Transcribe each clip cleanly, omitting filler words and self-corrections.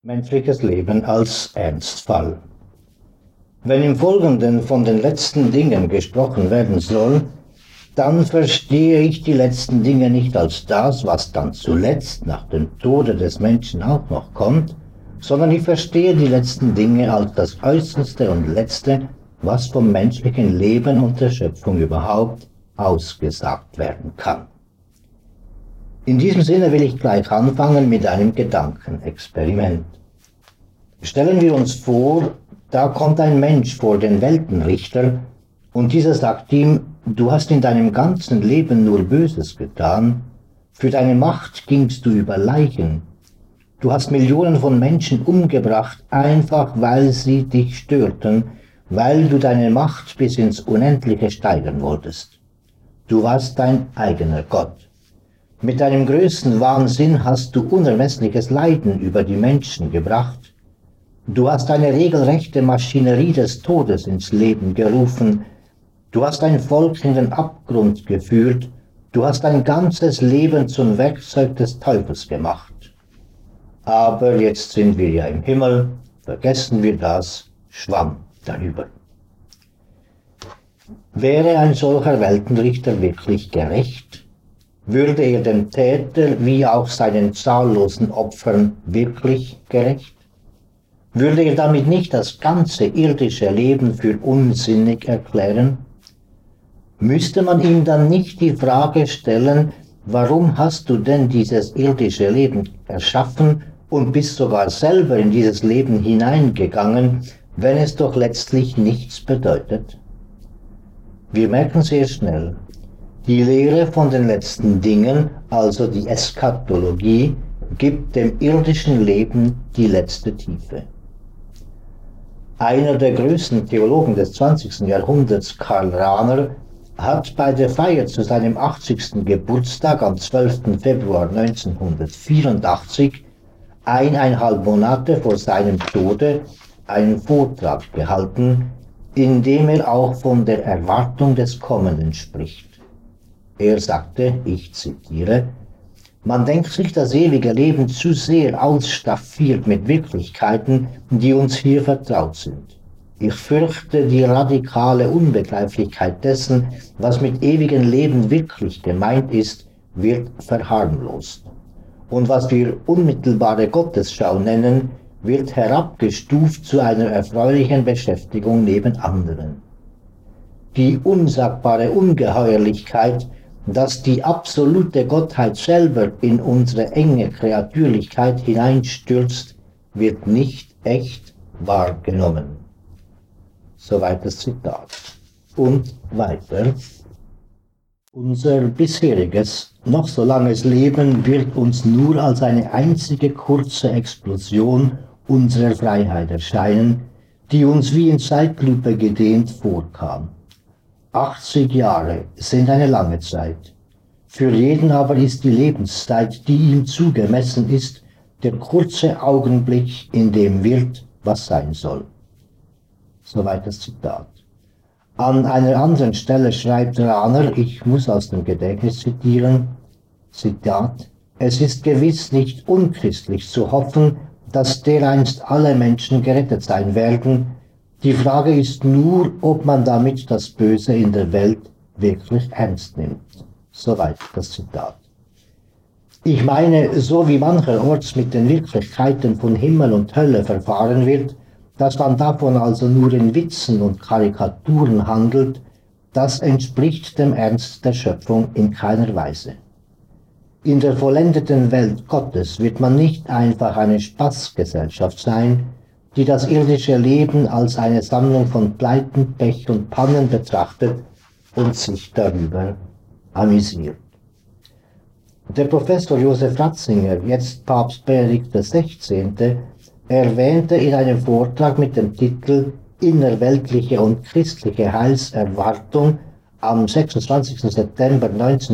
Menschliches Leben als Ernstfall. Wenn im Folgenden von den letzten Dingen gesprochen werden soll, dann verstehe ich die letzten Dinge nicht als das, was dann zuletzt nach dem Tode des Menschen auch noch kommt, sondern ich verstehe die letzten Dinge als das Äußerste und Letzte, was vom menschlichen Leben und der Schöpfung überhaupt ausgesagt werden kann. In diesem Sinne will ich gleich anfangen mit einem Gedankenexperiment. Stellen wir uns vor, da kommt ein Mensch vor den Weltenrichter und dieser sagt ihm: Du hast in deinem ganzen Leben nur Böses getan, für deine Macht gingst du über Leichen, du hast Millionen von Menschen umgebracht, einfach weil sie dich störten, weil du deine Macht bis ins Unendliche steigern wolltest. Du warst dein eigener Gott. Mit deinem größten Wahnsinn hast du unermessliches Leiden über die Menschen gebracht. Du hast eine regelrechte Maschinerie des Todes ins Leben gerufen. Du hast ein Volk in den Abgrund geführt. Du hast dein ganzes Leben zum Werkzeug des Teufels gemacht. Aber jetzt sind wir ja im Himmel, vergessen wir das, Schwamm darüber. Wäre ein solcher Weltenrichter wirklich gerecht? Würde er dem Täter wie auch seinen zahllosen Opfern wirklich gerecht? Würde er damit nicht das ganze irdische Leben für unsinnig erklären? Müsste man ihm dann nicht die Frage stellen: Warum hast du denn dieses irdische Leben erschaffen und bist sogar selber in dieses Leben hineingegangen, wenn es doch letztlich nichts bedeutet? Wir merken sehr schnell, die Lehre von den letzten Dingen, also die Eschatologie, gibt dem irdischen Leben die letzte Tiefe. Einer der größten Theologen des 20. Jahrhunderts, Karl Rahner, hat bei der Feier zu seinem 80. Geburtstag am 12. Februar 1984, 1,5 Monate vor seinem Tode, einen Vortrag gehalten, in dem er auch von der Erwartung des Kommenden spricht. Er sagte, ich zitiere: Man denkt sich das ewige Leben zu sehr ausstaffiert mit Wirklichkeiten, die uns hier vertraut sind. Ich fürchte, die radikale Unbegreiflichkeit dessen, was mit ewigem Leben wirklich gemeint ist, wird verharmlost. Und was wir unmittelbare Gottesschau nennen, wird herabgestuft zu einer erfreulichen Beschäftigung neben anderen. Die unsagbare Ungeheuerlichkeit, dass die absolute Gottheit selber in unsere enge Kreatürlichkeit hineinstürzt, wird nicht echt wahrgenommen. Soweit das Zitat. Und weiter: Unser bisheriges, noch so langes Leben wird uns nur als eine einzige kurze Explosion unserer Freiheit erscheinen, die uns wie in Zeitlupe gedehnt vorkam. 80 Jahre sind eine lange Zeit. Für jeden aber ist die Lebenszeit, die ihm zugemessen ist, der kurze Augenblick, in dem wird, was sein soll. Soweit das Zitat. An einer anderen Stelle schreibt Rahner, ich muss aus dem Gedächtnis zitieren, Zitat: Es ist gewiss nicht unchristlich zu hoffen, dass dereinst alle Menschen gerettet sein werden. Die Frage ist nur, ob man damit das Böse in der Welt wirklich ernst nimmt. Soweit das Zitat. Ich meine, so wie mancherorts mit den Wirklichkeiten von Himmel und Hölle verfahren wird, dass man davon also nur in Witzen und Karikaturen handelt, das entspricht dem Ernst der Schöpfung in keiner Weise. In der vollendeten Welt Gottes wird man nicht einfach eine Spaßgesellschaft sein, die das irdische Leben als eine Sammlung von Pleiten, Pech und Pannen betrachtet und sich darüber amüsiert. Der Professor Josef Ratzinger, jetzt Papst Benedikt XVI., erwähnte in einem Vortrag mit dem Titel Innerweltliche und christliche Heilserwartung am 26. September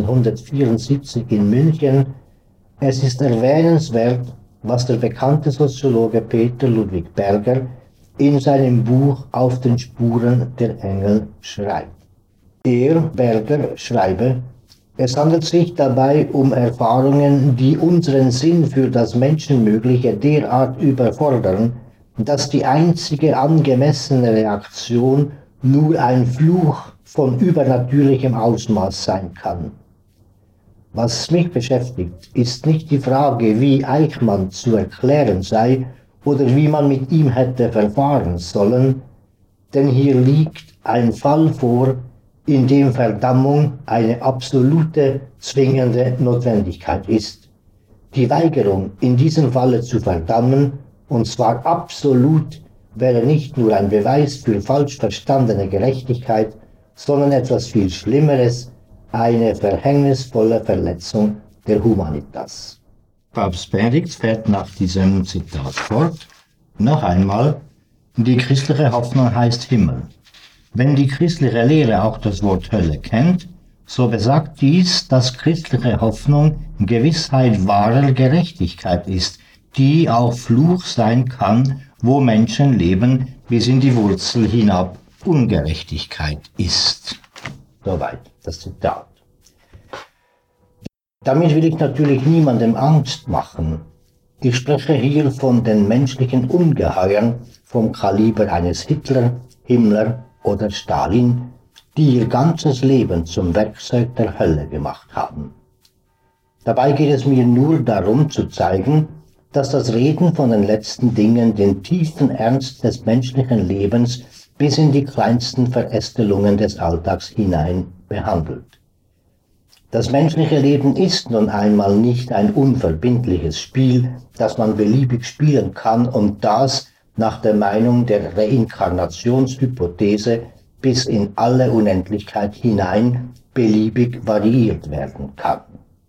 1974 in München: Es ist erwähnenswert, was der bekannte Soziologe Peter Ludwig Berger in seinem Buch Auf den Spuren der Engel schreibt. Er, Berger, schreibe: Es handelt sich dabei um Erfahrungen, die unseren Sinn für das Menschenmögliche derart überfordern, dass die einzige angemessene Reaktion nur ein Fluch von übernatürlichem Ausmaß sein kann. Was mich beschäftigt, ist nicht die Frage, wie Eichmann zu erklären sei oder wie man mit ihm hätte verfahren sollen, denn hier liegt ein Fall vor, in dem Verdammung eine absolute, zwingende Notwendigkeit ist. Die Weigerung, in diesem Falle zu verdammen, und zwar absolut, wäre nicht nur ein Beweis für falsch verstandene Gerechtigkeit, sondern etwas viel Schlimmeres, eine verhängnisvolle Verletzung der Humanitas. Papst Benedikt fährt nach diesem Zitat fort. Noch einmal, die christliche Hoffnung heißt Himmel. Wenn die christliche Lehre auch das Wort Hölle kennt, so besagt dies, dass christliche Hoffnung Gewissheit wahrer Gerechtigkeit ist, die auch Fluch sein kann, wo Menschen leben, bis in die Wurzel hinab Ungerechtigkeit ist. Soweit das Zitat. Damit will ich natürlich niemandem Angst machen. Ich spreche hier von den menschlichen Ungeheuern vom Kaliber eines Hitler, Himmler oder Stalin, die ihr ganzes Leben zum Werkzeug der Hölle gemacht haben. Dabei geht es mir nur darum zu zeigen, dass das Reden von den letzten Dingen den tiefen Ernst des menschlichen Lebens bis in die kleinsten Verästelungen des Alltags hinein behandelt. Das menschliche Leben ist nun einmal nicht ein unverbindliches Spiel, das man beliebig spielen kann und das nach der Meinung der Reinkarnationshypothese bis in alle Unendlichkeit hinein beliebig variiert werden kann.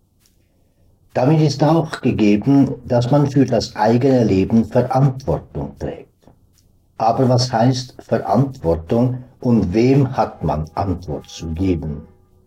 Damit ist auch gegeben, dass man für das eigene Leben Verantwortung trägt. Aber was heißt Verantwortung und wem hat man Antwort zu geben?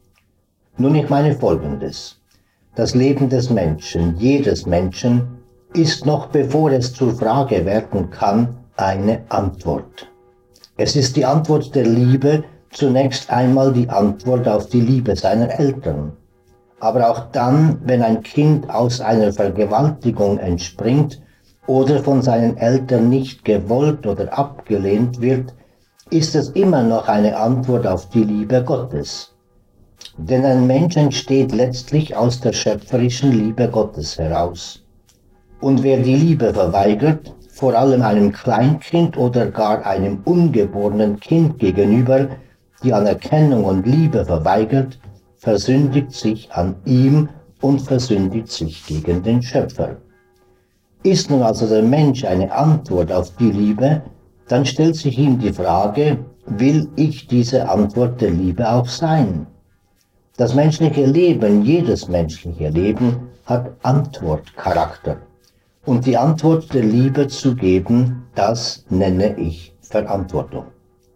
Nun, ich meine Folgendes. Das Leben des Menschen, jedes Menschen, ist noch bevor es zur Frage werden kann, eine Antwort. Es ist die Antwort der Liebe, zunächst einmal die Antwort auf die Liebe seiner Eltern. Aber auch dann, wenn ein Kind aus einer Vergewaltigung entspringt oder von seinen Eltern nicht gewollt oder abgelehnt wird, ist es immer noch eine Antwort auf die Liebe Gottes. Denn ein Mensch entsteht letztlich aus der schöpferischen Liebe Gottes heraus. Und wer die Liebe verweigert, vor allem einem Kleinkind oder gar einem ungeborenen Kind gegenüber, die Anerkennung und Liebe verweigert, versündigt sich an ihm und versündigt sich gegen den Schöpfer. Ist nun also der Mensch eine Antwort auf die Liebe, dann stellt sich ihm die Frage, will ich diese Antwort der Liebe auch sein? Das menschliche Leben, jedes menschliche Leben, hat Antwortcharakter. Und die Antwort der Liebe zu geben, das nenne ich Verantwortung.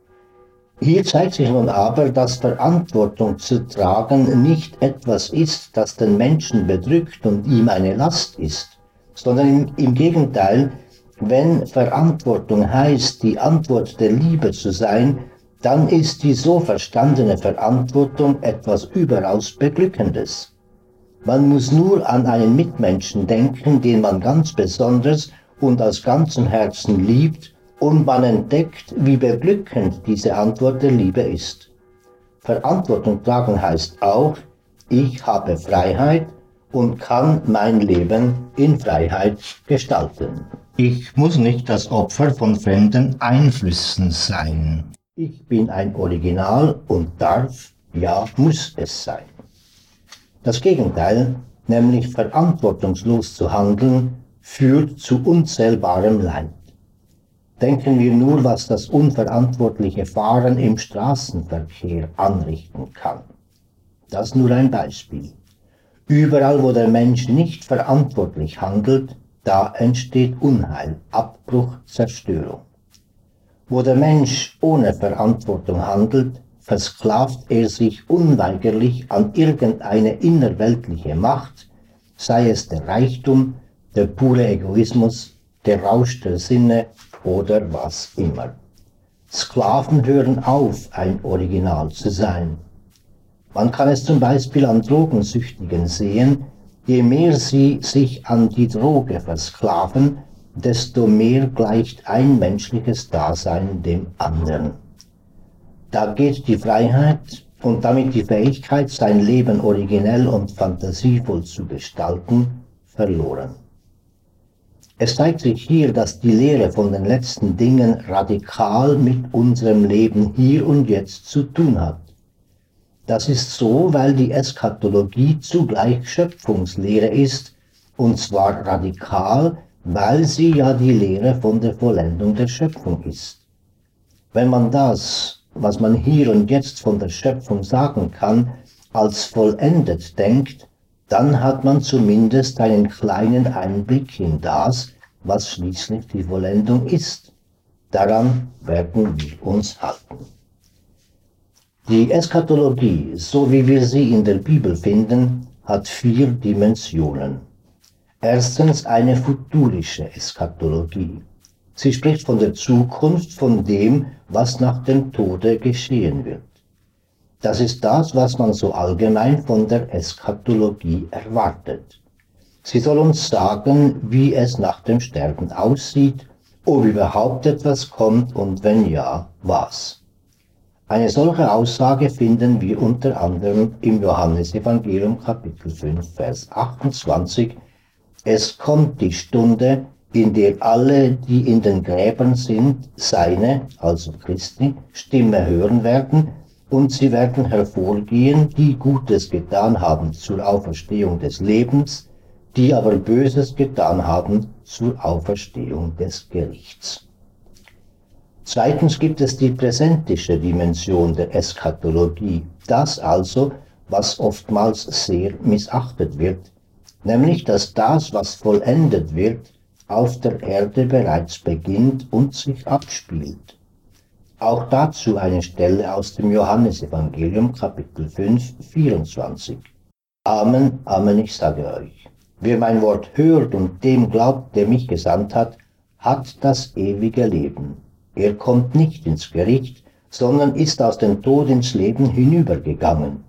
Hier zeigt sich nun aber, dass Verantwortung zu tragen nicht etwas ist, das den Menschen bedrückt und ihm eine Last ist, sondern im Gegenteil, wenn Verantwortung heißt, die Antwort der Liebe zu sein, dann ist die so verstandene Verantwortung etwas überaus Beglückendes. Man muss nur an einen Mitmenschen denken, den man ganz besonders und aus ganzem Herzen liebt, und man entdeckt, wie beglückend diese Antwort der Liebe ist. Verantwortung tragen heißt auch, ich habe Freiheit und kann mein Leben in Freiheit gestalten. Ich muss nicht das Opfer von fremden Einflüssen sein. Ich bin ein Original und darf, ja muss es sein. Das Gegenteil, nämlich verantwortungslos zu handeln, führt zu unzählbarem Leid. Denken wir nur, was das unverantwortliche Fahren im Straßenverkehr anrichten kann. Das nur ein Beispiel. Überall, wo der Mensch nicht verantwortlich handelt, da entsteht Unheil, Abbruch, Zerstörung. Wo der Mensch ohne Verantwortung handelt, versklavt er sich unweigerlich an irgendeine innerweltliche Macht, sei es der Reichtum, der pure Egoismus, der Rausch der Sinne oder was immer. Sklaven hören auf, ein Original zu sein. Man kann es zum Beispiel an Drogensüchtigen sehen: Je mehr sie sich an die Droge versklaven, desto mehr gleicht ein menschliches Dasein dem anderen. Da geht die Freiheit und damit die Fähigkeit, sein Leben originell und fantasievoll zu gestalten, verloren. Es zeigt sich hier, dass die Lehre von den letzten Dingen radikal mit unserem Leben hier und jetzt zu tun hat. Das ist so, weil die Eschatologie zugleich Schöpfungslehre ist, und zwar radikal, weil sie ja die Lehre von der Vollendung der Schöpfung ist. Wenn man das, was man hier und jetzt von der Schöpfung sagen kann, als vollendet denkt, dann hat man zumindest einen kleinen Einblick in das, was schließlich die Vollendung ist. Daran werden wir uns halten. Die Eschatologie, so wie wir sie in der Bibel finden, hat 4 Dimensionen. Erstens eine futurische Eschatologie. Sie spricht von der Zukunft, von dem, was nach dem Tode geschehen wird. Das ist das, was man so allgemein von der Eschatologie erwartet. Sie soll uns sagen, wie es nach dem Sterben aussieht, ob überhaupt etwas kommt und wenn ja, was. Eine solche Aussage finden wir unter anderem im Johannesevangelium Kapitel 5, Vers 28. Es kommt die Stunde, in der alle, die in den Gräbern sind, seine, also Christi, Stimme hören werden, und sie werden hervorgehen, die Gutes getan haben zur Auferstehung des Lebens, die aber Böses getan haben zur Auferstehung des Gerichts. Zweitens gibt es die präsentische Dimension der Eschatologie, das also, was oftmals sehr missachtet wird, nämlich dass das, was vollendet wird, auf der Erde bereits beginnt und sich abspielt. Auch dazu eine Stelle aus dem Johannesevangelium Kapitel 5, 24. Amen, Amen, ich sage euch, wer mein Wort hört und dem glaubt, der mich gesandt hat, hat das ewige Leben. Er kommt nicht ins Gericht, sondern ist aus dem Tod ins Leben hinübergegangen.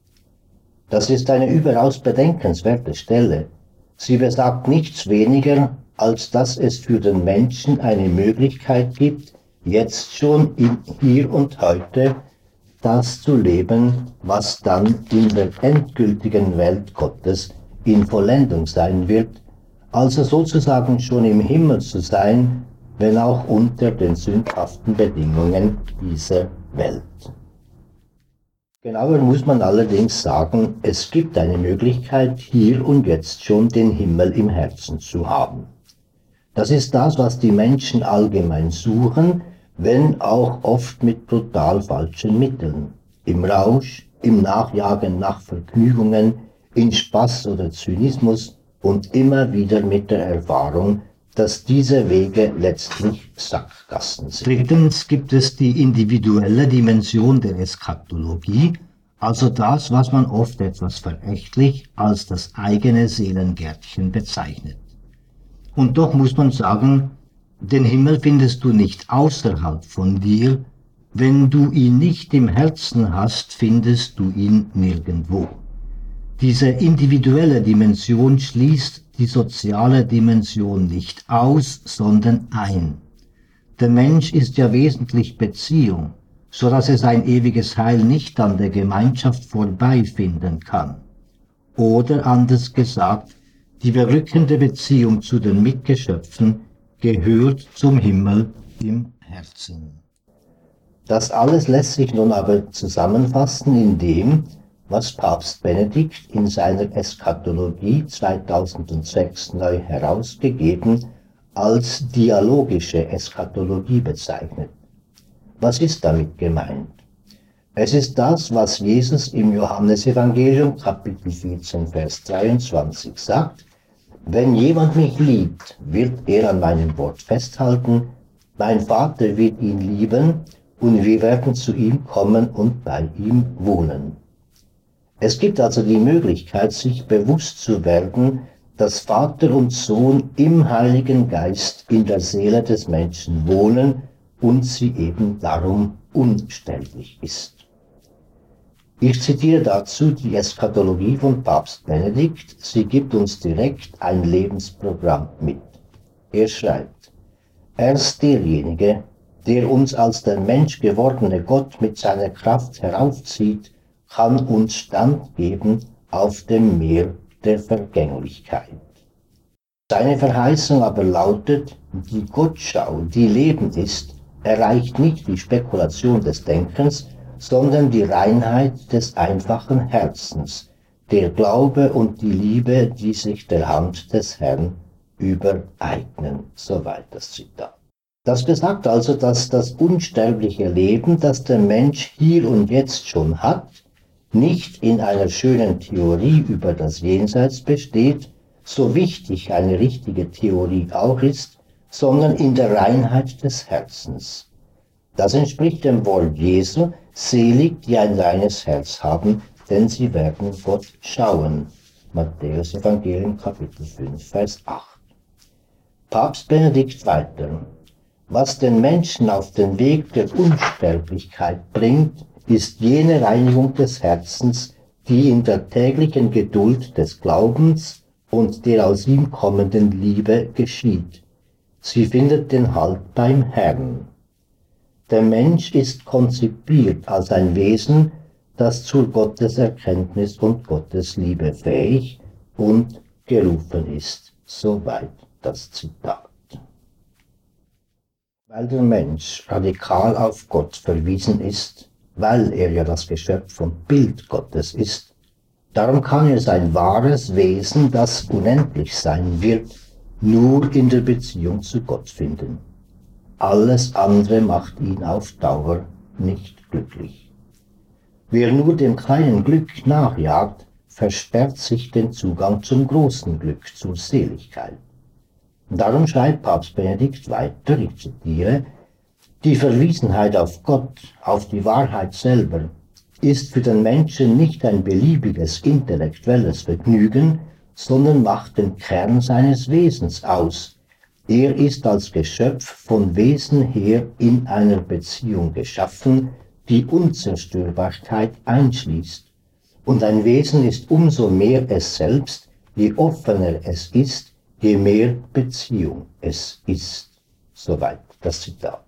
Das ist eine überaus bedenkenswerte Stelle. Sie besagt nichts weniger, als dass es für den Menschen eine Möglichkeit gibt, jetzt schon im Hier und Heute das zu leben, was dann in der endgültigen Welt Gottes in Vollendung sein wird, also sozusagen schon im Himmel zu sein, wenn auch unter den sündhaften Bedingungen dieser Welt. Genauer muss man allerdings sagen, es gibt eine Möglichkeit, hier und jetzt schon den Himmel im Herzen zu haben. Das ist das, was die Menschen allgemein suchen, wenn auch oft mit brutal falschen Mitteln. Im Rausch, im Nachjagen nach Vergnügungen, in Spaß oder Zynismus und immer wieder mit der Erfahrung, dass diese Wege letztlich Sackgassen sind. Drittens gibt es die individuelle Dimension der Eschatologie, also das, was man oft etwas verächtlich als das eigene Seelengärtchen bezeichnet. Und doch muss man sagen, den Himmel findest du nicht außerhalb von dir, wenn du ihn nicht im Herzen hast, findest du ihn nirgendwo. Diese individuelle Dimension schließt die soziale Dimension nicht aus, sondern ein. Der Mensch ist ja wesentlich Beziehung, so dass er sein ewiges Heil nicht an der Gemeinschaft vorbeifinden kann. Oder anders gesagt, die berückende Beziehung zu den Mitgeschöpfen gehört zum Himmel im Herzen. Das alles lässt sich nun aber zusammenfassen in dem, was Papst Benedikt in seiner Eschatologie 2006 neu herausgegeben als dialogische Eschatologie bezeichnet. Was ist damit gemeint? Es ist das, was Jesus im Johannesevangelium Kapitel 14, Vers 23 sagt: Wenn jemand mich liebt, wird er an meinem Wort festhalten, mein Vater wird ihn lieben und wir werden zu ihm kommen und bei ihm wohnen. Es gibt also die Möglichkeit, sich bewusst zu werden, dass Vater und Sohn im Heiligen Geist in der Seele des Menschen wohnen und sie eben darum unsterblich ist. Ich zitiere dazu die Eschatologie von Papst Benedikt. Sie gibt uns direkt ein Lebensprogramm mit. Er schreibt: Erst derjenige, der uns als der Mensch gewordene Gott mit seiner Kraft heraufzieht, kann uns Stand geben auf dem Meer der Vergänglichkeit. Seine Verheißung aber lautet, die Gottschau, die Leben ist, erreicht nicht die Spekulation des Denkens, sondern die Reinheit des einfachen Herzens, der Glaube und die Liebe, die sich der Hand des Herrn übereignen. Soweit das Zitat. Das besagt also, dass das unsterbliche Leben, das der Mensch hier und jetzt schon hat, nicht in einer schönen Theorie über das Jenseits besteht, so wichtig eine richtige Theorie auch ist, sondern in der Reinheit des Herzens. Das entspricht dem Wort Jesu: Selig, die ein reines Herz haben, denn sie werden Gott schauen. Matthäus Evangelium Kapitel 5, Vers 8. Papst Benedikt weiter: Was den Menschen auf den Weg der Unsterblichkeit bringt, ist jene Reinigung des Herzens, die in der täglichen Geduld des Glaubens und der aus ihm kommenden Liebe geschieht. Sie findet den Halt beim Herrn. Der Mensch ist konzipiert als ein Wesen, das zur Gotteserkenntnis und Gottesliebe fähig und gerufen ist. Soweit das Zitat. Weil der Mensch radikal auf Gott verwiesen ist, weil er ja das Geschöpf vom Bild Gottes ist, darum kann er sein wahres Wesen, das unendlich sein wird, nur in der Beziehung zu Gott finden. Alles andere macht ihn auf Dauer nicht glücklich. Wer nur dem kleinen Glück nachjagt, versperrt sich den Zugang zum großen Glück, zur Seligkeit. Darum schreibt Papst Benedikt weiter, ich zitiere: Die Verwiesenheit auf Gott, auf die Wahrheit selber, ist für den Menschen nicht ein beliebiges intellektuelles Vergnügen, sondern macht den Kern seines Wesens aus. Er ist als Geschöpf von Wesen her in einer Beziehung geschaffen, die Unzerstörbarkeit einschließt. Und ein Wesen ist umso mehr es selbst, je offener es ist, je mehr Beziehung es ist. Soweit das Zitat.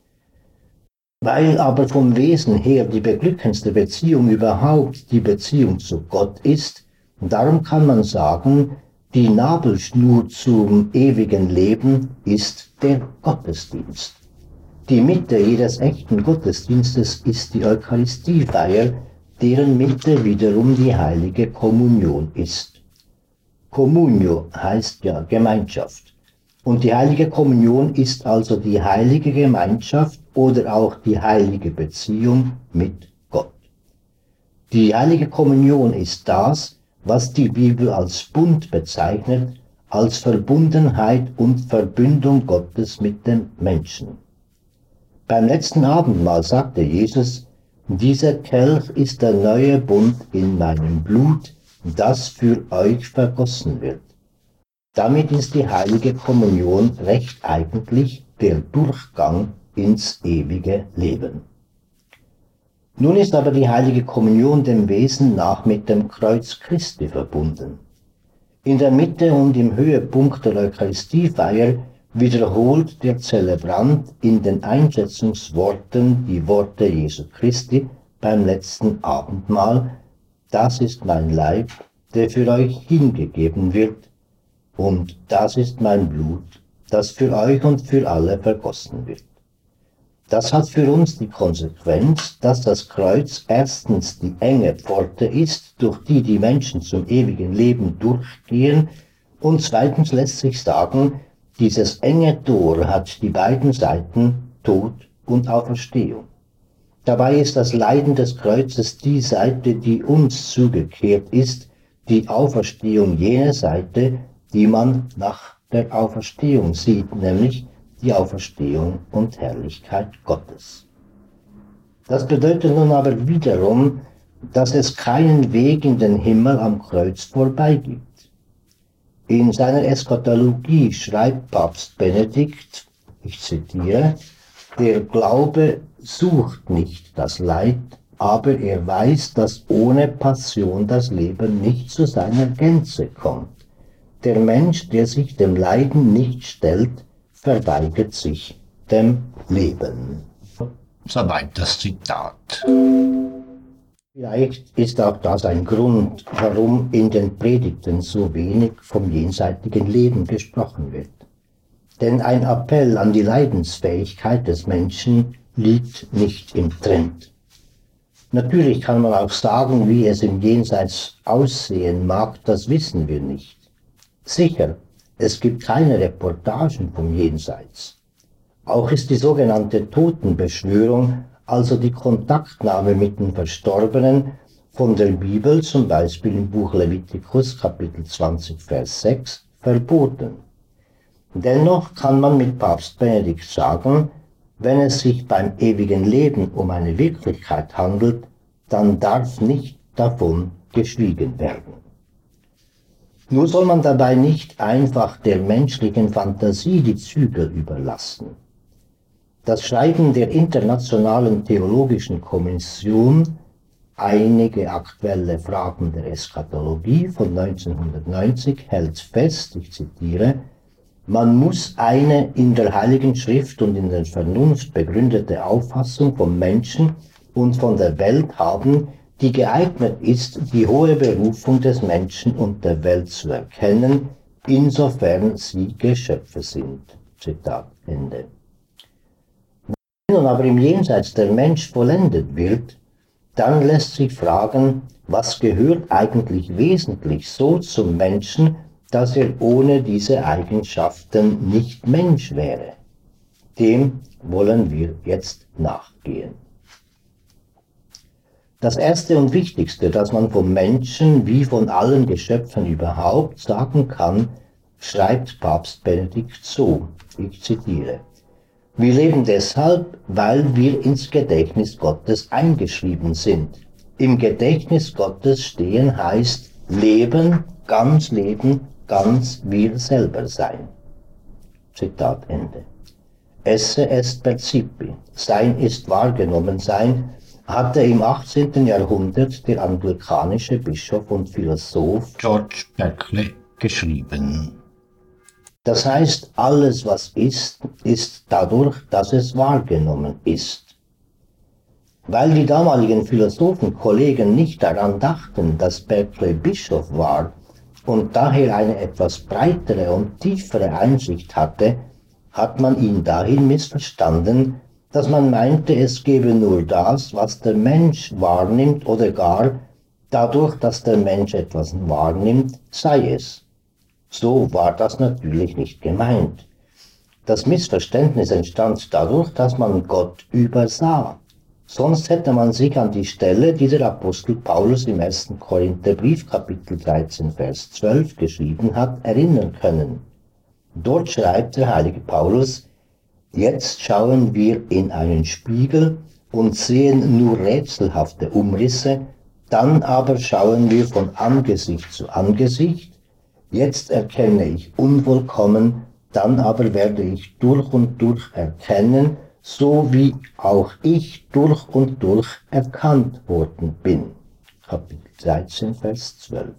Weil aber vom Wesen her die beglückendste Beziehung überhaupt die Beziehung zu Gott ist, darum kann man sagen, die Nabelschnur zum ewigen Leben ist der Gottesdienst. Die Mitte jedes echten Gottesdienstes ist die Eucharistiefeier, deren Mitte wiederum die heilige Kommunion ist. Communio heißt ja Gemeinschaft. Und die heilige Kommunion ist also die heilige Gemeinschaft oder auch die heilige Beziehung mit Gott. Die heilige Kommunion ist das, was die Bibel als Bund bezeichnet, als Verbundenheit und Verbündung Gottes mit dem Menschen. Beim letzten Abendmahl sagte Jesus: Dieser Kelch ist der neue Bund in meinem Blut, das für euch vergossen wird. Damit ist die heilige Kommunion recht eigentlich der Durchgang ins ewige Leben. Nun ist aber die heilige Kommunion dem Wesen nach mit dem Kreuz Christi verbunden. In der Mitte und im Höhepunkt der Eucharistiefeier wiederholt der Zelebrant in den Einschätzungsworten die Worte Jesu Christi beim letzten Abendmahl: Das ist mein Leib, der für euch hingegeben wird, und das ist mein Blut, das für euch und für alle vergossen wird. Das hat für uns die Konsequenz, dass das Kreuz erstens die enge Pforte ist, durch die die Menschen zum ewigen Leben durchgehen, und zweitens lässt sich sagen, dieses enge Tor hat die beiden Seiten Tod und Auferstehung. Dabei ist das Leiden des Kreuzes die Seite, die uns zugekehrt ist, die Auferstehung jene Seite, die man nach der Auferstehung sieht, nämlich die Auferstehung und Herrlichkeit Gottes. Das bedeutet nun aber wiederum, dass es keinen Weg in den Himmel am Kreuz vorbei gibt. In seiner Eschatologie schreibt Papst Benedikt, ich zitiere: Der Glaube sucht nicht das Leid, aber er weiß, dass ohne Passion das Leben nicht zu seiner Gänze kommt. Der Mensch, der sich dem Leiden nicht stellt, verweigert sich dem Leben. Soweit das Zitat. Vielleicht ist auch das ein Grund, warum in den Predigten so wenig vom jenseitigen Leben gesprochen wird. Denn ein Appell an die Leidensfähigkeit des Menschen liegt nicht im Trend. Natürlich kann man auch sagen, wie es im Jenseits aussehen mag, das wissen wir nicht. Sicher, es gibt keine Reportagen vom Jenseits. Auch ist die sogenannte Totenbeschwörung, also die Kontaktnahme mit den Verstorbenen, von der Bibel, zum Beispiel im Buch Levitikus Kapitel 20, Vers 6, verboten. Dennoch kann man mit Papst Benedikt sagen, wenn es sich beim ewigen Leben um eine Wirklichkeit handelt, dann darf nicht davon geschwiegen werden. Nur soll man dabei nicht einfach der menschlichen Fantasie die Zügel überlassen. Das Schreiben der Internationalen Theologischen Kommission, einige aktuelle Fragen der Eschatologie von 1990, hält fest, ich zitiere, man muss eine in der Heiligen Schrift und in der Vernunft begründete Auffassung vom Menschen und von der Welt haben, die geeignet ist, die hohe Berufung des Menschen und der Welt zu erkennen, insofern sie Geschöpfe sind. Zitat Ende. Wenn nun aber im Jenseits der Mensch vollendet wird, dann lässt sich fragen, was gehört eigentlich wesentlich so zum Menschen, dass er ohne diese Eigenschaften nicht Mensch wäre. Dem wollen wir jetzt nachgehen. Das Erste und Wichtigste, das man vom Menschen wie von allen Geschöpfen überhaupt sagen kann, schreibt Papst Benedikt so, ich zitiere, wir leben deshalb, weil wir ins Gedächtnis Gottes eingeschrieben sind. Im Gedächtnis Gottes stehen heißt Leben, ganz wir selber sein. Zitat Ende. Esse est percipi, Sein ist wahrgenommen sein, hatte im 18. Jahrhundert der anglikanische Bischof und Philosoph George Berkeley geschrieben. Das heißt, alles was ist, ist dadurch, dass es wahrgenommen ist. Weil die damaligen Philosophenkollegen nicht daran dachten, dass Berkeley Bischof war und daher eine etwas breitere und tiefere Einsicht hatte, hat man ihn dahin missverstanden, dass man meinte, es gebe nur das, was der Mensch wahrnimmt oder gar dadurch, dass der Mensch etwas wahrnimmt, sei es. So war das natürlich nicht gemeint. Das Missverständnis entstand dadurch, dass man Gott übersah. Sonst hätte man sich an die Stelle, die der Apostel Paulus im 1. Korintherbrief, Kapitel 13, Vers 12 geschrieben hat, erinnern können. Dort schreibt der heilige Paulus, jetzt schauen wir in einen Spiegel und sehen nur rätselhafte Umrisse, dann aber schauen wir von Angesicht zu Angesicht, jetzt erkenne ich unvollkommen, dann aber werde ich durch und durch erkennen, so wie auch ich durch und durch erkannt worden bin. Kapitel 13, Vers 12.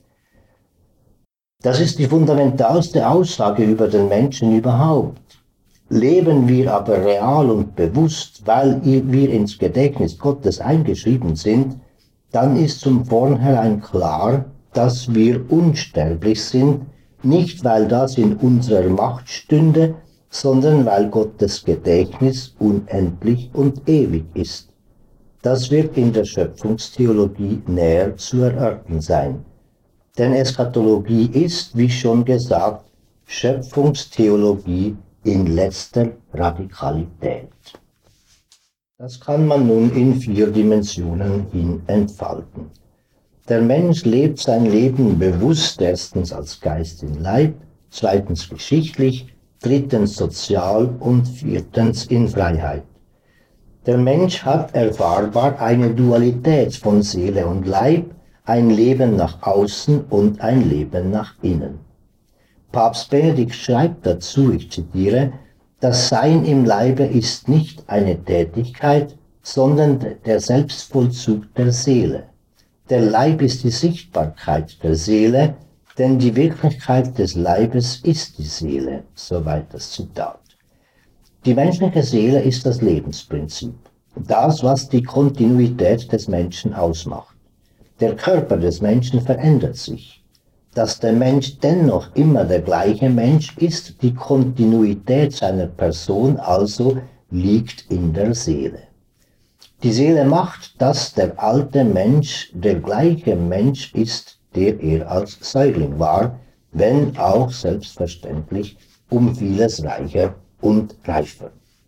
Das ist die fundamentalste Aussage über den Menschen überhaupt. Leben wir aber real und bewusst, weil wir ins Gedächtnis Gottes eingeschrieben sind, dann ist zum Vornherein klar, dass wir unsterblich sind, nicht weil das in unserer Macht stünde, sondern weil Gottes Gedächtnis unendlich und ewig ist. Das wird in der Schöpfungstheologie näher zu erörtern sein. Denn Eschatologie ist, wie schon gesagt, Schöpfungstheologie in letzter Radikalität. Das kann man nun in 4 Dimensionen hin entfalten. Der Mensch lebt sein Leben bewusst, erstens als Geist in Leib, zweitens geschichtlich, drittens sozial und viertens in Freiheit. Der Mensch hat erfahrbar eine Dualität von Seele und Leib, ein Leben nach außen und ein Leben nach innen. Papst Benedikt schreibt dazu, ich zitiere, das Sein im Leibe ist nicht eine Tätigkeit, sondern der Selbstvollzug der Seele. Der Leib ist die Sichtbarkeit der Seele, denn die Wirklichkeit des Leibes ist die Seele. Soweit das Zitat. Die menschliche Seele ist das Lebensprinzip, das, was die Kontinuität des Menschen ausmacht. Der Körper des Menschen verändert sich. Dass der Mensch dennoch immer der gleiche Mensch ist, die Kontinuität seiner Person also liegt in der Seele. Die Seele macht, dass der alte Mensch der gleiche Mensch ist, der er als Säugling war, wenn auch selbstverständlich um vieles reicher und reifer.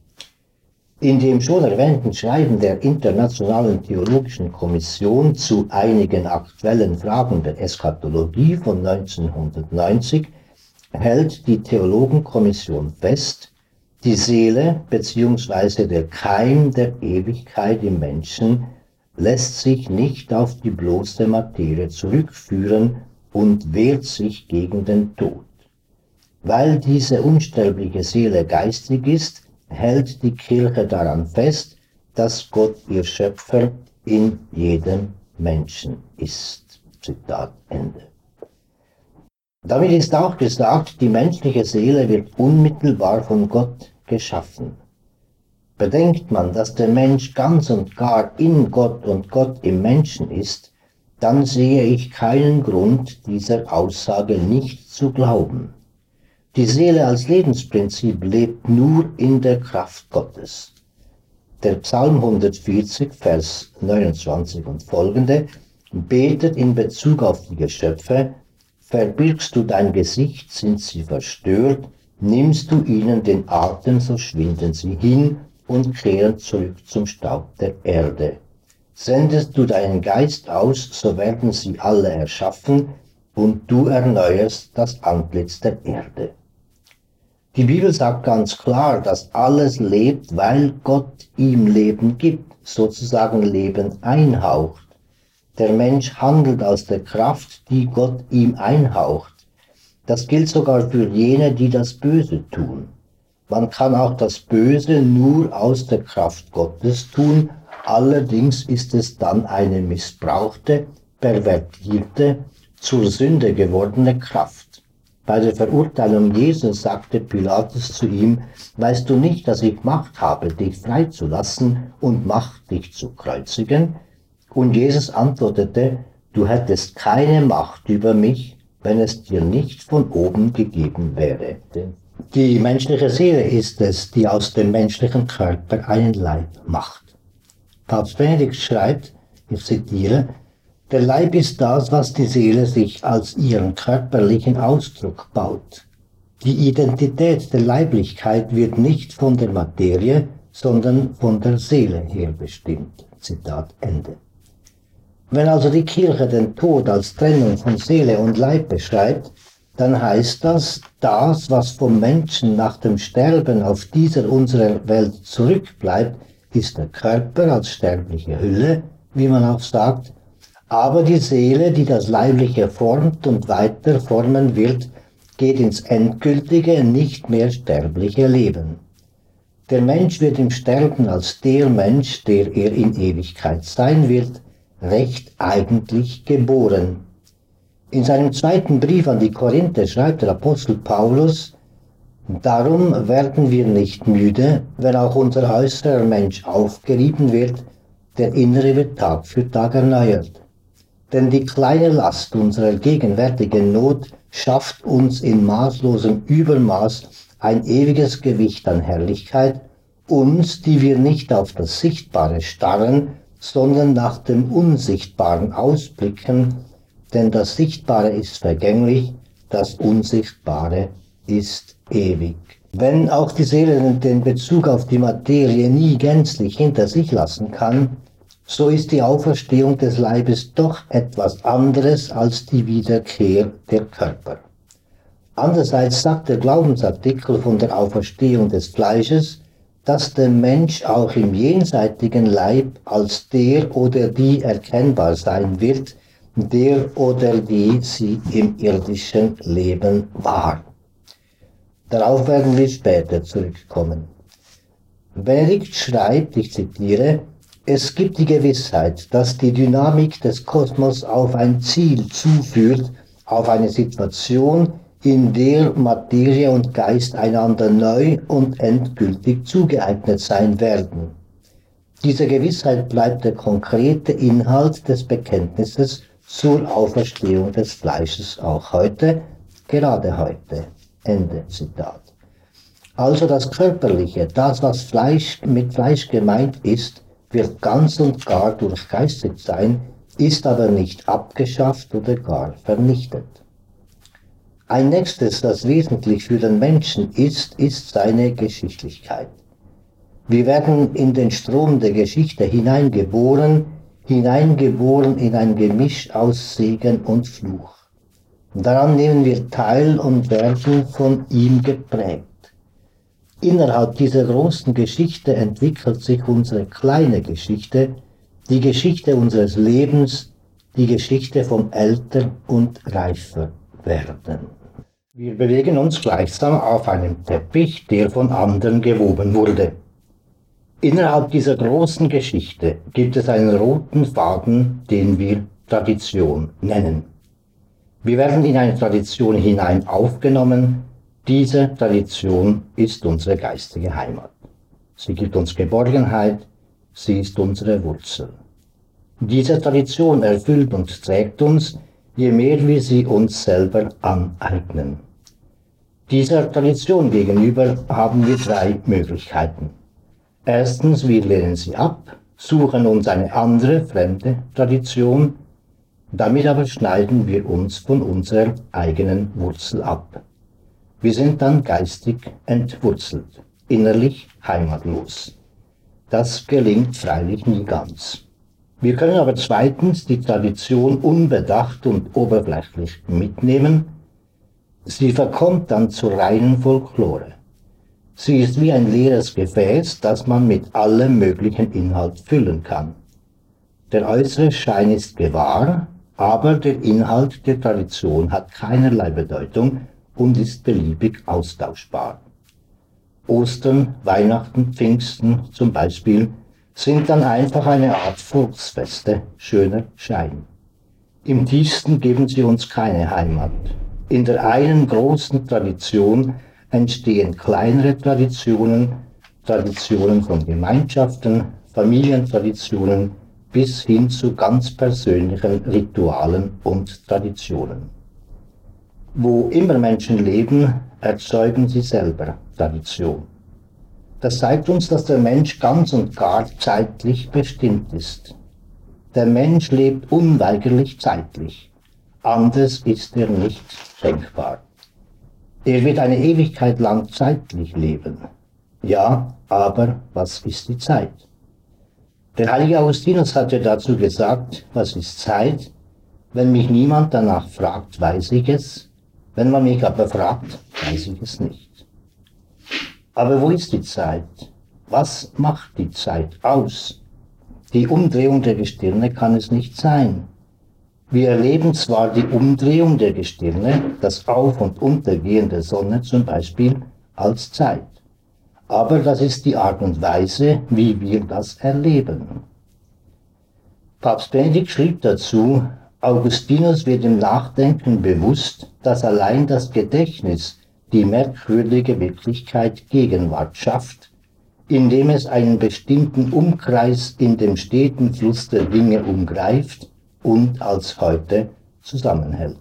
In dem schon erwähnten Schreiben der Internationalen Theologischen Kommission zu einigen aktuellen Fragen der Eschatologie von 1990 hält die Theologenkommission fest, die Seele bzw. der Keim der Ewigkeit im Menschen lässt sich nicht auf die bloße Materie zurückführen und wehrt sich gegen den Tod. Weil diese unsterbliche Seele geistig ist, hält die Kirche daran fest, dass Gott ihr Schöpfer in jedem Menschen ist. Zitat Ende. Damit ist auch gesagt, die menschliche Seele wird unmittelbar von Gott geschaffen. Bedenkt man, dass der Mensch ganz und gar in Gott und Gott im Menschen ist, dann sehe ich keinen Grund, dieser Aussage nicht zu glauben. Die Seele als Lebensprinzip lebt nur in der Kraft Gottes. Der Psalm 140, Vers 29 und folgende betet in Bezug auf die Geschöpfe: Verbirgst du dein Gesicht, sind sie verstört, nimmst du ihnen den Atem, so schwinden sie hin und kehren zurück zum Staub der Erde. Sendest du deinen Geist aus, so werden sie alle erschaffen, und du erneuerst das Antlitz der Erde. Die Bibel sagt ganz klar, dass alles lebt, weil Gott ihm Leben gibt, sozusagen Leben einhaucht. Der Mensch handelt aus der Kraft, die Gott ihm einhaucht. Das gilt sogar für jene, die das Böse tun. Man kann auch das Böse nur aus der Kraft Gottes tun, allerdings ist es dann eine missbrauchte, pervertierte, zur Sünde gewordene Kraft. Bei der Verurteilung Jesus sagte Pilatus zu ihm: Weißt du nicht, dass ich Macht habe, dich freizulassen und Macht, dich zu kreuzigen? Und Jesus antwortete: Du hättest keine Macht über mich, wenn es dir nicht von oben gegeben wäre. Die menschliche Seele ist es, die aus dem menschlichen Körper einen Leib macht. Papst Benedikt schreibt, ich zitiere: Der Leib ist das, was die Seele sich als ihren körperlichen Ausdruck baut. Die Identität der Leiblichkeit wird nicht von der Materie, sondern von der Seele her bestimmt. Zitat Ende. Wenn also die Kirche den Tod als Trennung von Seele und Leib beschreibt, dann heißt das, das, was vom Menschen nach dem Sterben auf dieser unserer Welt zurückbleibt, ist der Körper als sterbliche Hülle, wie man auch sagt, aber die Seele, die das Leibliche formt und weiter formen wird, geht ins endgültige, nicht mehr sterbliche Leben. Der Mensch wird im Sterben als der Mensch, der er in Ewigkeit sein wird, recht eigentlich geboren. In seinem zweiten Brief an die Korinther schreibt der Apostel Paulus: Darum werden wir nicht müde, wenn auch unser äußerer Mensch aufgerieben wird, der innere wird Tag für Tag erneuert. Denn die kleine Last unserer gegenwärtigen Not schafft uns in maßlosem Übermaß ein ewiges Gewicht an Herrlichkeit, uns, die wir nicht auf das Sichtbare starren, sondern nach dem Unsichtbaren ausblicken, denn das Sichtbare ist vergänglich, das Unsichtbare ist ewig. Wenn auch die Seele den Bezug auf die Materie nie gänzlich hinter sich lassen kann, so ist die Auferstehung des Leibes doch etwas anderes als die Wiederkehr der Körper. Andererseits sagt der Glaubensartikel von der Auferstehung des Fleisches, dass der Mensch auch im jenseitigen Leib als der oder die erkennbar sein wird, der oder die sie im irdischen Leben war. Darauf werden wir später zurückkommen. Benedikt schreibt, ich zitiere: Es gibt die Gewissheit, dass die Dynamik des Kosmos auf ein Ziel zuführt, auf eine Situation, in der Materie und Geist einander neu und endgültig zugeeignet sein werden. Diese Gewissheit bleibt der konkrete Inhalt des Bekenntnisses zur Auferstehung des Fleisches auch heute, gerade heute. Ende Zitat. Also das Körperliche, das, was mit Fleisch gemeint ist, wird ganz und gar durchgeistigt sein, ist aber nicht abgeschafft oder gar vernichtet. Ein nächstes, das wesentlich für den Menschen ist seine Geschichtlichkeit. Wir werden in den Strom der Geschichte hineingeboren in ein Gemisch aus Segen und Fluch. Daran nehmen wir teil und werden von ihm geprägt. Innerhalb dieser großen Geschichte entwickelt sich unsere kleine Geschichte, die Geschichte unseres Lebens, die Geschichte vom älter und reifer werden. Wir bewegen uns gleichsam auf einem Teppich, der von anderen gewoben wurde. Innerhalb dieser großen Geschichte gibt es einen roten Faden, den wir Tradition nennen. Wir werden in eine Tradition hinein aufgenommen. Diese Tradition ist unsere geistige Heimat. Sie gibt uns Geborgenheit, sie ist unsere Wurzel. Diese Tradition erfüllt und trägt uns, je mehr wir sie uns selber aneignen. Dieser Tradition gegenüber haben wir drei Möglichkeiten. Erstens, wir lehnen sie ab, suchen uns eine andere, fremde Tradition, damit aber schneiden wir uns von unserer eigenen Wurzel ab. Wir sind dann geistig entwurzelt, innerlich heimatlos. Das gelingt freilich nie ganz. Wir können aber zweitens die Tradition unbedacht und oberflächlich mitnehmen. Sie verkommt dann zur reinen Folklore. Sie ist wie ein leeres Gefäß, das man mit allem möglichen Inhalt füllen kann. Der äußere Schein ist gewahr, aber der Inhalt der Tradition hat keinerlei Bedeutung und ist beliebig austauschbar. Ostern, Weihnachten, Pfingsten zum Beispiel sind dann einfach eine Art Volksfeste, schöner Schein. Im tiefsten geben sie uns keine Heimat. In der einen großen Tradition entstehen kleinere Traditionen, Traditionen von Gemeinschaften, Familientraditionen bis hin zu ganz persönlichen Ritualen und Traditionen. Wo immer Menschen leben, erzeugen sie selber Tradition. Das zeigt uns, dass der Mensch ganz und gar zeitlich bestimmt ist. Der Mensch lebt unweigerlich zeitlich. Anders ist er nicht denkbar. Er wird eine Ewigkeit lang zeitlich leben. Ja, aber was ist die Zeit? Der heilige Augustinus hatte dazu gesagt, was ist Zeit? Wenn mich niemand danach fragt, weiß ich es. Wenn man mich aber fragt, weiß ich es nicht. Aber wo ist die Zeit? Was macht die Zeit aus? Die Umdrehung der Gestirne kann es nicht sein. Wir erleben zwar die Umdrehung der Gestirne, das Auf- und Untergehen der Sonne zum Beispiel, als Zeit. Aber das ist die Art und Weise, wie wir das erleben. Papst Benedikt schrieb dazu, Augustinus wird im Nachdenken bewusst, dass allein das Gedächtnis die merkwürdige Wirklichkeit Gegenwart schafft, indem es einen bestimmten Umkreis in dem steten Fluss der Dinge umgreift und als heute zusammenhält.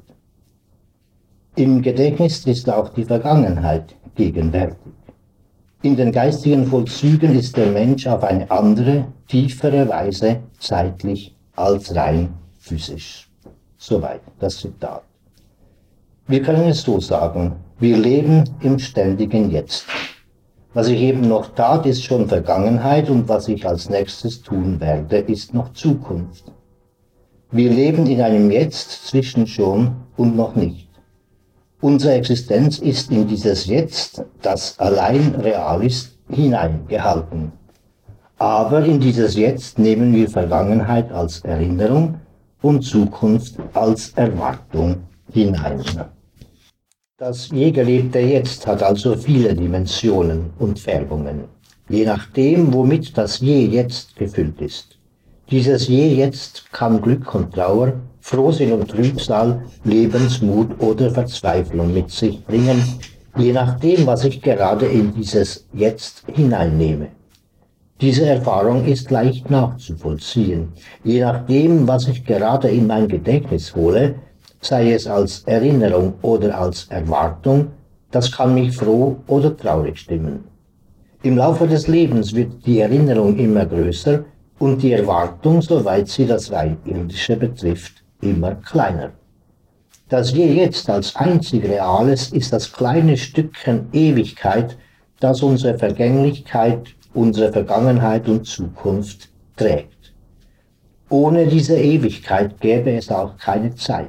Im Gedächtnis ist auch die Vergangenheit gegenwärtig. In den geistigen Vollzügen ist der Mensch auf eine andere, tiefere Weise zeitlich als rein physisch. Soweit das Zitat. Wir können es so sagen, wir leben im ständigen Jetzt. Was ich eben noch tat, ist schon Vergangenheit und was ich als nächstes tun werde, ist noch Zukunft. Wir leben in einem Jetzt zwischen schon und noch nicht. Unsere Existenz ist in dieses Jetzt, das allein real ist, hineingehalten. Aber in dieses Jetzt nehmen wir Vergangenheit als Erinnerung und Zukunft als Erwartung hinein. Das je gelebte Jetzt hat also viele Dimensionen und Färbungen. je nachdem, womit das Je jetzt gefüllt ist. Dieses Je jetzt kann Glück und Trauer, Frohsinn und Trübsal, Lebensmut oder Verzweiflung mit sich bringen, je nachdem, was ich gerade in dieses Jetzt hineinnehme. Diese Erfahrung ist leicht nachzuvollziehen. Je nachdem, was ich gerade in mein Gedächtnis hole, sei es als Erinnerung oder als Erwartung, das kann mich froh oder traurig stimmen. Im Laufe des Lebens wird die Erinnerung immer größer und die Erwartung, soweit sie das rein Irdische betrifft, immer kleiner. Das Je jetzt als einzig Reales ist das kleine Stückchen Ewigkeit, das unsere Vergänglichkeit, unsere Vergangenheit und Zukunft trägt. Ohne diese Ewigkeit gäbe es auch keine Zeit.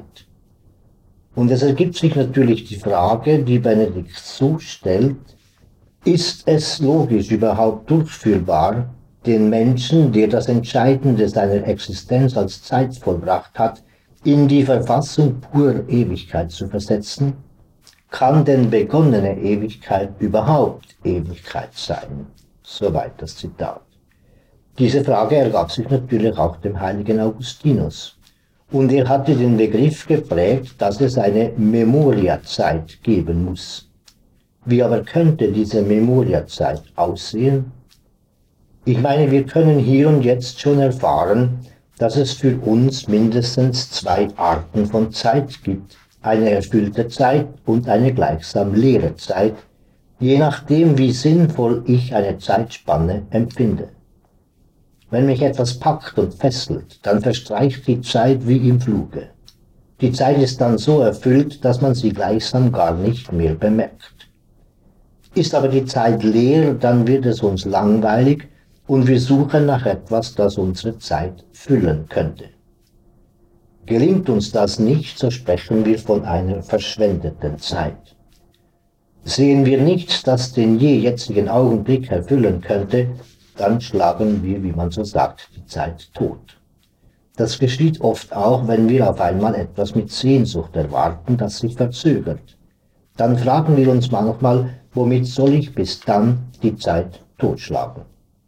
Und es ergibt sich natürlich die Frage, die Benedikt so stellt: Ist es logisch überhaupt durchführbar, den Menschen, der das Entscheidende seiner Existenz als Zeit vollbracht hat, in die Verfassung purer Ewigkeit zu versetzen? Kann denn begonnene Ewigkeit überhaupt Ewigkeit sein? Soweit das Zitat. Diese Frage ergab sich natürlich auch dem heiligen Augustinus. Und er hatte den Begriff geprägt, dass es eine Memoriazeit geben muss. Wie aber könnte diese Memoriazeit aussehen? Ich meine, wir können hier und jetzt schon erfahren, dass es für uns mindestens zwei Arten von Zeit gibt: eine erfüllte Zeit und eine gleichsam leere Zeit, je nachdem, wie sinnvoll ich eine Zeitspanne empfinde. Wenn mich etwas packt und fesselt, dann verstreicht die Zeit wie im Fluge. Die Zeit ist dann so erfüllt, dass man sie gleichsam gar nicht mehr bemerkt. Ist aber die Zeit leer, dann wird es uns langweilig und wir suchen nach etwas, das unsere Zeit füllen könnte. Gelingt uns das nicht, so sprechen wir von einer verschwendeten Zeit. Sehen wir nichts, das den je jetzigen Augenblick erfüllen könnte, dann schlagen wir, wie man so sagt, die Zeit tot. Das geschieht oft auch, wenn wir auf einmal etwas mit Sehnsucht erwarten, das sich verzögert. Dann fragen wir uns manchmal, womit soll ich bis dann die Zeit totschlagen?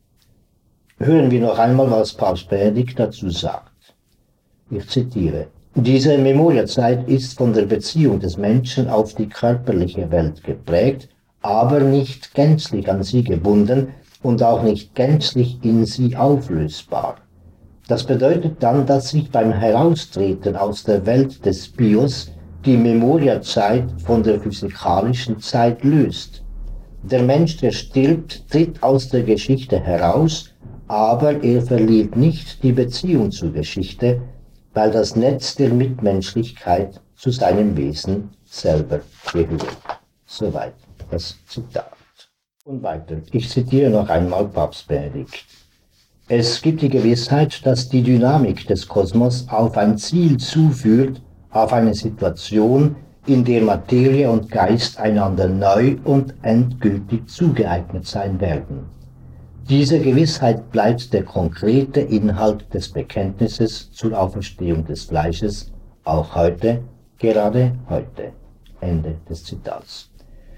Hören wir noch einmal, was Papst Benedikt dazu sagt. Ich zitiere: Diese Memoriazeit ist von der Beziehung des Menschen auf die körperliche Welt geprägt, aber nicht gänzlich an sie gebunden und auch nicht gänzlich in sie auflösbar. Das bedeutet dann, dass sich beim Heraustreten aus der Welt des Bios die Memoriazeit von der physikalischen Zeit löst. Der Mensch, der stirbt, tritt aus der Geschichte heraus, aber er verliert nicht die Beziehung zur Geschichte, weil das Netz der Mitmenschlichkeit zu seinem Wesen selber gehört. Soweit das Zitat. Und weiter, ich zitiere noch einmal Papst Benedikt. Es gibt die Gewissheit, dass die Dynamik des Kosmos auf ein Ziel zuführt, auf eine Situation, in der Materie und Geist einander neu und endgültig zugeeignet sein werden. Diese Gewissheit bleibt der konkrete Inhalt des Bekenntnisses zur Auferstehung des Fleisches, auch heute, gerade heute. Ende des Zitats.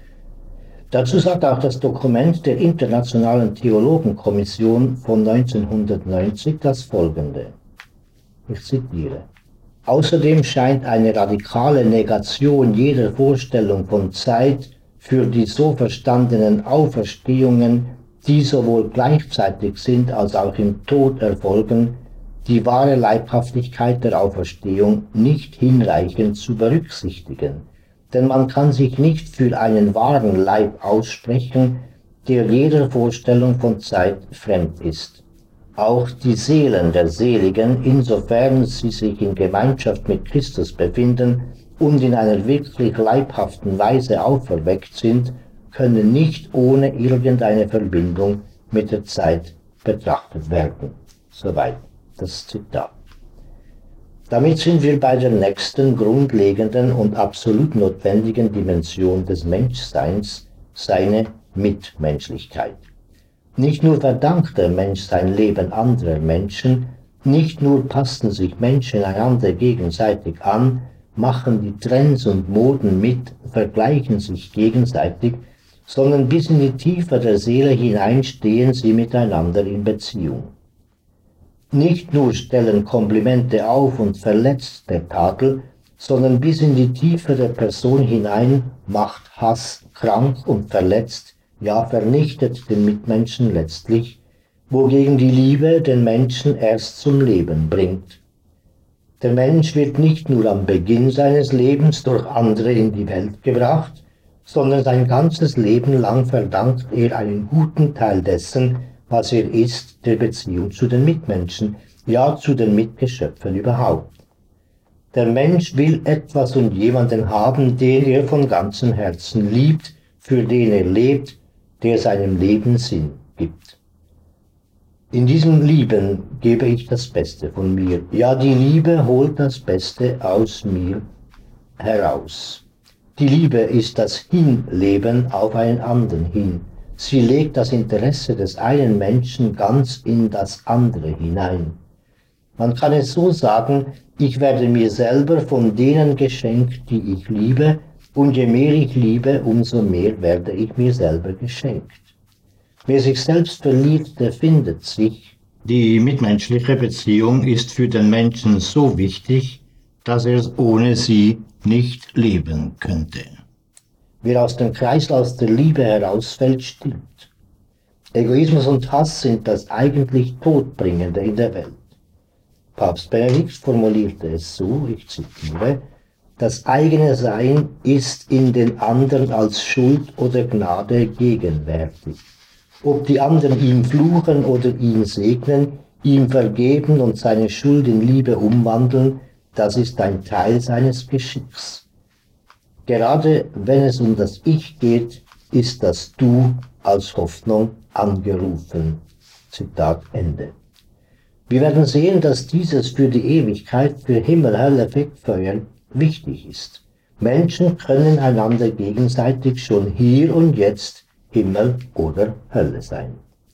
Dazu sagt auch das Dokument der Internationalen Theologenkommission von 1990 das Folgende. Ich zitiere: Außerdem scheint eine radikale Negation jeder Vorstellung von Zeit für die so verstandenen Auferstehungen, die sowohl gleichzeitig sind als auch im Tod erfolgen, die wahre Leibhaftigkeit der Auferstehung nicht hinreichend zu berücksichtigen. Denn man kann sich nicht für einen wahren Leib aussprechen, der jeder Vorstellung von Zeit fremd ist. Auch die Seelen der Seligen, insofern sie sich in Gemeinschaft mit Christus befinden und in einer wirklich leibhaften Weise auferweckt sind, können nicht ohne irgendeine Verbindung mit der Zeit betrachtet werden. Soweit das Zitat. Damit sind wir bei der nächsten grundlegenden und absolut notwendigen Dimension des Menschseins, seine Mitmenschlichkeit. Nicht nur verdankt der Mensch sein Leben anderer Menschen, nicht nur passen sich Menschen einander gegenseitig an, machen die Trends und Moden mit, vergleichen sich gegenseitig, sondern bis in die Tiefe der Seele hinein stehen sie miteinander in Beziehung. Nicht nur stellen Komplimente auf und verletzt der Tadel, sondern bis in die Tiefe der Person hinein macht Hass krank und verletzt, ja vernichtet den Mitmenschen letztlich, wogegen die Liebe den Menschen erst zum Leben bringt. Der Mensch wird nicht nur am Beginn seines Lebens durch andere in die Welt gebracht, sondern sein ganzes Leben lang verdankt er einen guten Teil dessen, was er ist, der Beziehung zu den Mitmenschen, ja zu den Mitgeschöpfen überhaupt. Der Mensch will etwas und jemanden haben, den er von ganzem Herzen liebt, für den er lebt, der seinem Leben Sinn gibt. In diesem Lieben gebe ich das Beste von mir. Ja, die Liebe holt das Beste aus mir heraus. Die Liebe ist das Hinleben auf einen anderen hin. Sie legt das Interesse des einen Menschen ganz in das andere hinein. Man kann es so sagen, ich werde mir selber von denen geschenkt, die ich liebe, und je mehr ich liebe, umso mehr werde ich mir selber geschenkt. Wer sich selbst verliebt, der findet sich. Die mitmenschliche Beziehung ist für den Menschen so wichtig, dass er ohne sie nicht leben könnte. Wer aus dem Kreislauf der Liebe herausfällt, stirbt. Egoismus und Hass sind das eigentlich Todbringende in der Welt. Papst Benedikt formulierte es so, ich zitiere, das eigene Sein ist in den anderen als Schuld oder Gnade gegenwärtig. Ob die anderen ihm fluchen oder ihn segnen, ihm vergeben und seine Schuld in Liebe umwandeln, das ist ein Teil seines Geschicks. Gerade wenn es um das Ich geht, ist das Du als Hoffnung angerufen. Zitat Ende. Wir werden sehen, dass dieses für die Ewigkeit, für Himmel, Hölle, Fegfeuer wichtig ist. Menschen können einander gegenseitig schon hier und jetzt Himmel oder Hölle sein.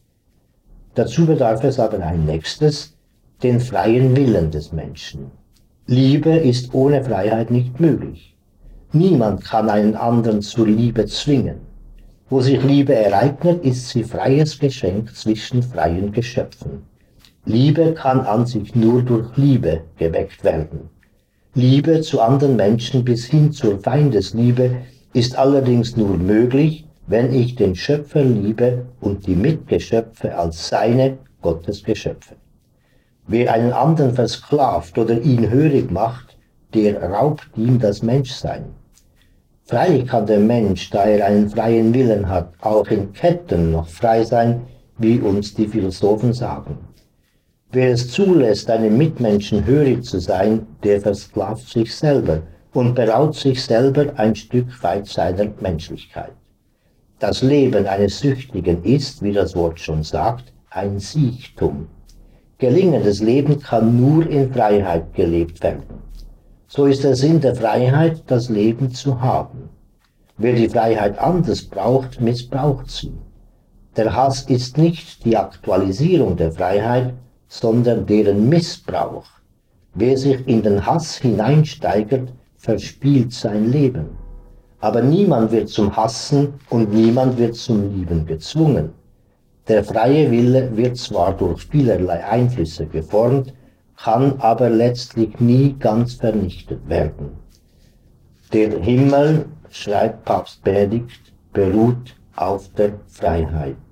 Dazu bedarf es aber ein nächstes, den freien Willen des Menschen. Liebe ist ohne Freiheit nicht möglich. Niemand kann einen anderen zur Liebe zwingen. Wo sich Liebe ereignet, ist sie freies Geschenk zwischen freien Geschöpfen. Liebe kann an sich nur durch Liebe geweckt werden. Liebe zu anderen Menschen bis hin zur Feindesliebe ist allerdings nur möglich, wenn ich den Schöpfer liebe und die Mitgeschöpfe als seine Gottesgeschöpfe. Wer einen anderen versklavt oder ihn hörig macht, der raubt ihm das Menschsein. Freilich kann der Mensch, da er einen freien Willen hat, auch in Ketten noch frei sein, wie uns die Philosophen sagen. Wer es zulässt, einem Mitmenschen hörig zu sein, der versklavt sich selber und beraubt sich selber ein Stück weit seiner Menschlichkeit. Das Leben eines Süchtigen ist, wie das Wort schon sagt, ein Siechtum. Gelingendes Leben kann nur in Freiheit gelebt werden. So ist der Sinn der Freiheit, das Leben zu haben. Wer die Freiheit anders braucht, missbraucht sie. Der Hass ist nicht die Aktualisierung der Freiheit, sondern deren Missbrauch. Wer sich in den Hass hineinsteigert, verspielt sein Leben. Aber niemand wird zum Hassen und niemand wird zum Lieben gezwungen. Der freie Wille wird zwar durch vielerlei Einflüsse geformt, kann aber letztlich nie ganz vernichtet werden. Der Himmel, schreibt Papst Benedikt, beruht auf der Freiheit.